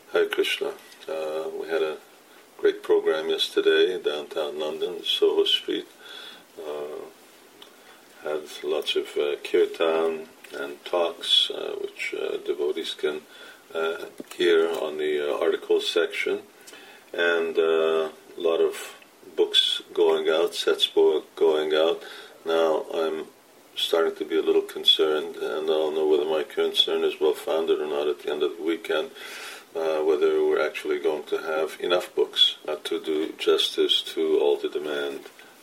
Hare Krishna. We had a great program yesterday downtown London, Soho Street. Had lots of kirtan and talks, which devotees can hear on the articles section, and a lot of books going out, sets going out. Now I'm starting to be a little concerned, and I'll know whether my concern is well founded or not at the end of the weekend, whether we're actually going to have enough books to do justice to all the demand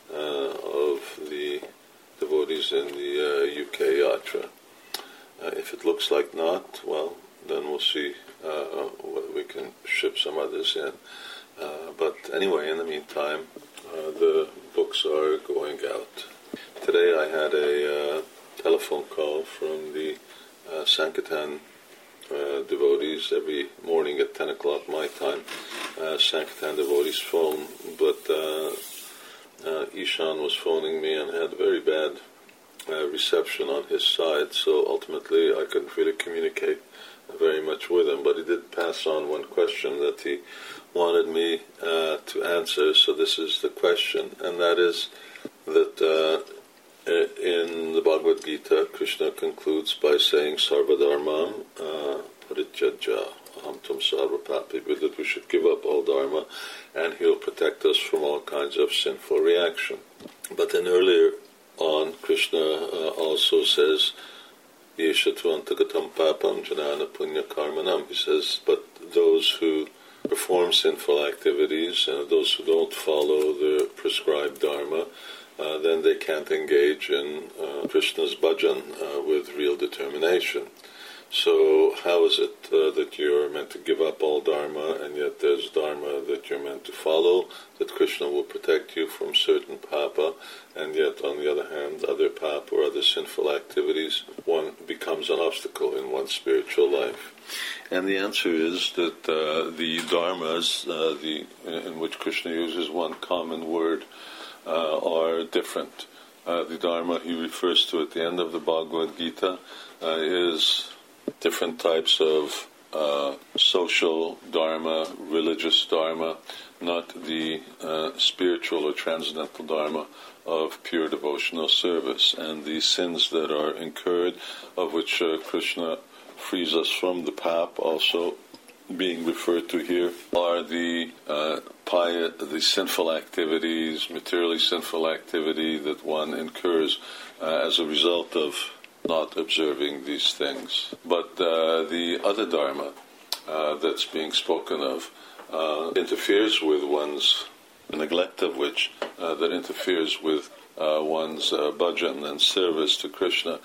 of the devotees in the UK Yatra. If it looks like not, well, then we'll see whether we can ship some others in. But anyway, in the meantime, the books are going out. Today I had a telephone call from the Sankirtan devotees every morning at 10 o'clock my time. Sankirtan devotees phone, but Ishan was phoning me and had very bad reception on his side, so ultimately I couldn't really communicate very much with him, but he did pass on one question that he wanted me to answer. So this is the question, and that is that in the Bhagavad Gita, Krishna concludes by saying Sarva Dharmam Parityaja Aham Tum Sarva Papi, that we should give up all dharma and he'll protect us from all kinds of sinful reaction. But then earlier on, Krishna also says Yeshattvantagatam Papam Janana Punya Karmanam. He says, but those who perform sinful activities and those who don't follow the prescribed dharma, then they can't engage in Krishna's bhajan with real determination. So how is it that you're meant to give up all dharma, and yet there's dharma that you're meant to follow, that Krishna will protect you from certain papa, and yet on the other hand, other papa or other sinful activities, one becomes an obstacle in one's spiritual life? And the answer is that the dharmas, in which Krishna uses one common word, are different. The dharma he refers to at the end of the Bhagavad Gita is different types of social dharma, religious dharma, not the spiritual or transcendental dharma of pure devotional service. And the sins that are incurred, of which Krishna frees us from the pap, also being referred to here, are the sinful activities, materially sinful activity that one incurs as a result of not observing these things. But the other dharma that's being spoken of interferes with one's, the neglect of which that interferes with one's bhajan and service to Krishna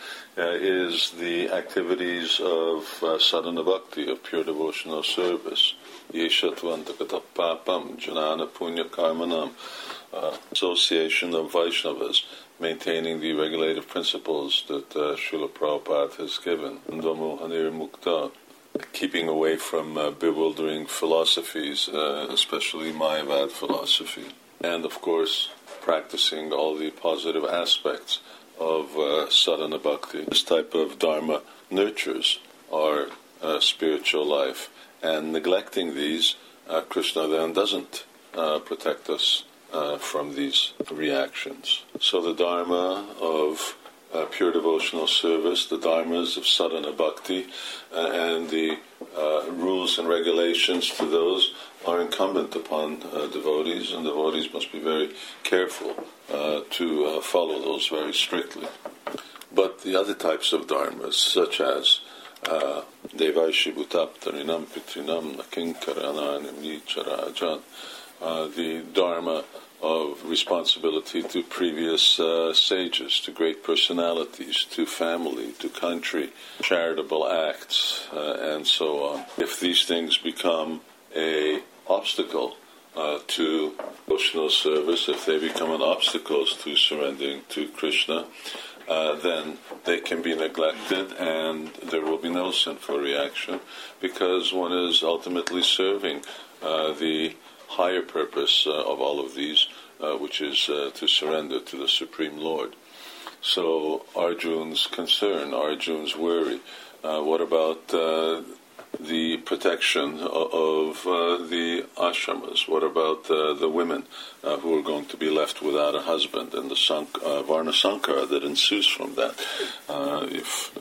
is the activities of sadhana bhakti, of pure devotional service. Yeshattvantagatam papam janana punya karmanam, association of Vaishnavas, maintaining the regulative principles that Srila Prabhupada has given. Dvamohanir mukta, keeping away from bewildering philosophies, especially Mayavad philosophy. And of course, practicing all the positive aspects of sadhana bhakti. This type of dharma nurtures our spiritual life, and neglecting these, Krishna then doesn't protect us from these reactions. So the dharma of pure devotional service, the dharmas of sadhana bhakti, and the rules and regulations to those are incumbent upon devotees, and devotees must be very careful to follow those very strictly. But the other types of dharmas, such as Devaishi Bhutaptarinam Pitrinam Nakinkaranam Nicharajan, the dharma of responsibility to previous sages, to great personalities, to family, to country, charitable acts, and so on. If these things become an obstacle to devotional service, if they become an obstacle to surrendering to Krishna, then they can be neglected and there will be no sinful reaction, because one is ultimately serving the higher purpose of all of these, which is to surrender to the Supreme Lord. So Arjun's concern, Arjun's worry, what about the protection of the ashramas? What about the women who are going to be left without a husband, and the Varna Sankara that ensues from that? If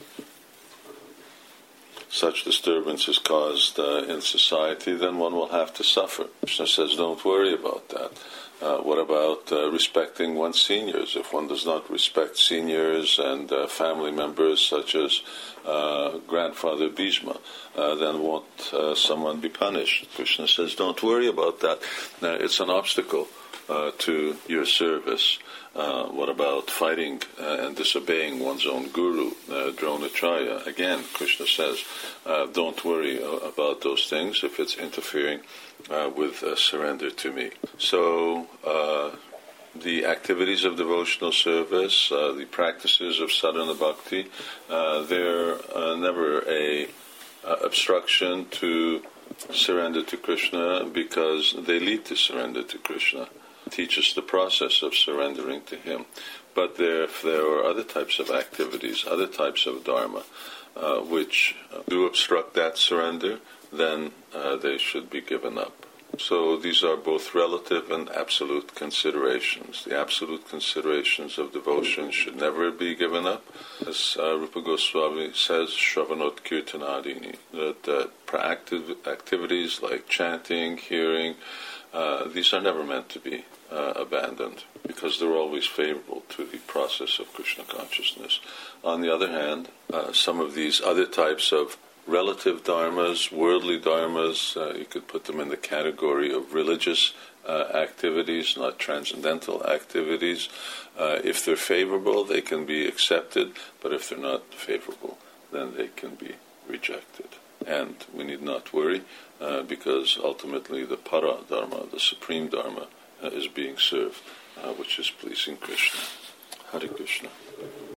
such disturbance is caused in society, then one will have to suffer. Krishna says, don't worry about that. What about respecting one's seniors? If one does not respect seniors and family members such as grandfather Bhishma, then won't someone be punished? Krishna says, don't worry about that. It's an obstacle to your service. What about fighting and disobeying one's own guru, Dronacharya? Again, Krishna says, don't worry about those things if it's interfering with surrender to me. So the activities of devotional service, the practices of sadhana bhakti, they're never a obstruction to surrender to Krishna, because they lead to surrender to Krishna. Teach us the process of surrendering to Him. But if there are other types of activities, other types of dharma, which do obstruct that surrender, then they should be given up. So these are both relative and absolute considerations. The absolute considerations of devotion should never be given up. As Rupa Goswami says, Shravanot Kirtanadini, that activities like chanting, hearing, these are never meant to be abandoned, because they're always favorable to the process of Krishna consciousness. On the other hand, some of these other types of relative dharmas, worldly dharmas, you could put them in the category of religious activities, not transcendental activities. If they're favorable, they can be accepted, but if they're not favorable, then they can be rejected. And we need not worry, because ultimately the para dharma, the supreme dharma, is being served, which is pleasing Krishna. Hare Krishna.